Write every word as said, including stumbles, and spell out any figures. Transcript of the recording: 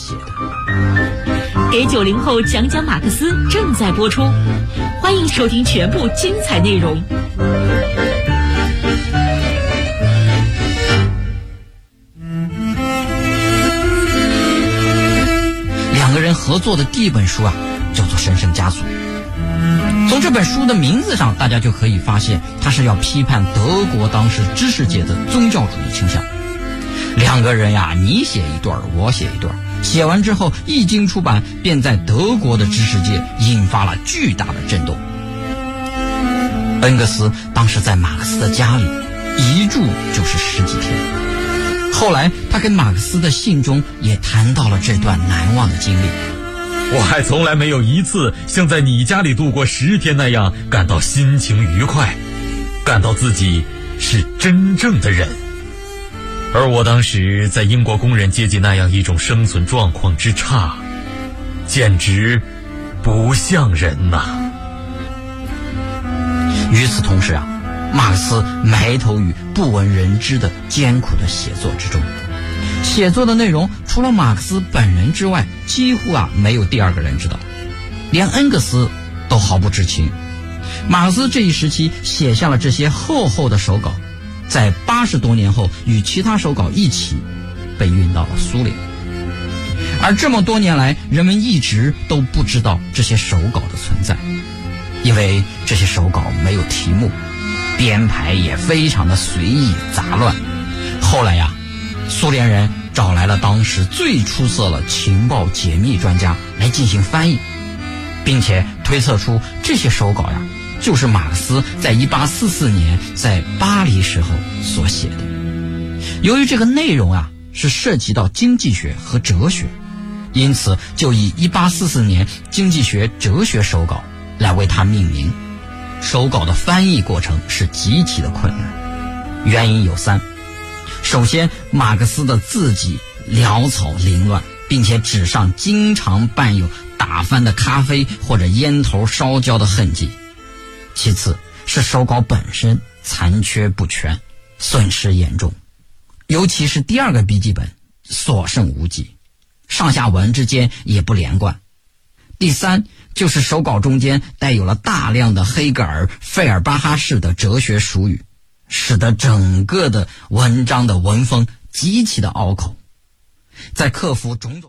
写的。 给九零后讲讲马克思正在播出，欢迎收听全部精彩内容。 两个人合作的第一本书啊，叫做《神圣枷锁》。从这本书的名字上，大家就可以发现，它是要批判德国当时知识界的宗教主义倾向。两个人呀，你写一段，我写一段，写完之后一经出版，便在德国的知识界引发了巨大的震动。恩格斯当时在马克思的家里，一住就是十几天。后来他跟马克思的信中也谈到了这段难忘的经历。 我还从来没有一次像在你家里度过十天那样感到心情愉快，感到自己是真正的人。而我当时在英国工人阶级那样一种生存状况之差，简直不像人呐。 与此同时啊，马克思埋头于不闻人知的艰苦的写作之中。写作的内容除了马克思本人之外，几乎啊没有第二个人知道，连恩格斯都毫不知情。马克思这一时期写下了这些厚厚的手稿，在八十多年后与其他手稿一起被运到了苏联。而这么多年来，人们一直都不知道这些手稿的存在，因为这些手稿没有题目，编排也非常的随意杂乱。后来呀，苏联人找来了当时最出色的情报解密专家来进行翻译，并且推测出这些手稿呀，就是马克思在一八四四年在巴黎时候所写的。由于这个内容啊是涉及到经济学和哲学，因此就以一八四四年经济学哲学手稿来为它命名。手稿的翻译过程是极其的困难，原因有三。首先，马克思的字迹潦草凌乱，并且纸上经常伴有打翻的咖啡或者烟头烧焦的痕迹。其次是手稿本身残缺不全，损失严重，尤其是第二个笔记本所剩无几，上下文之间也不连贯。第三就是手稿中间带有了大量的黑格尔、费尔巴哈式的哲学术语，使得整个的文章的文风极其的拗口。在克服种种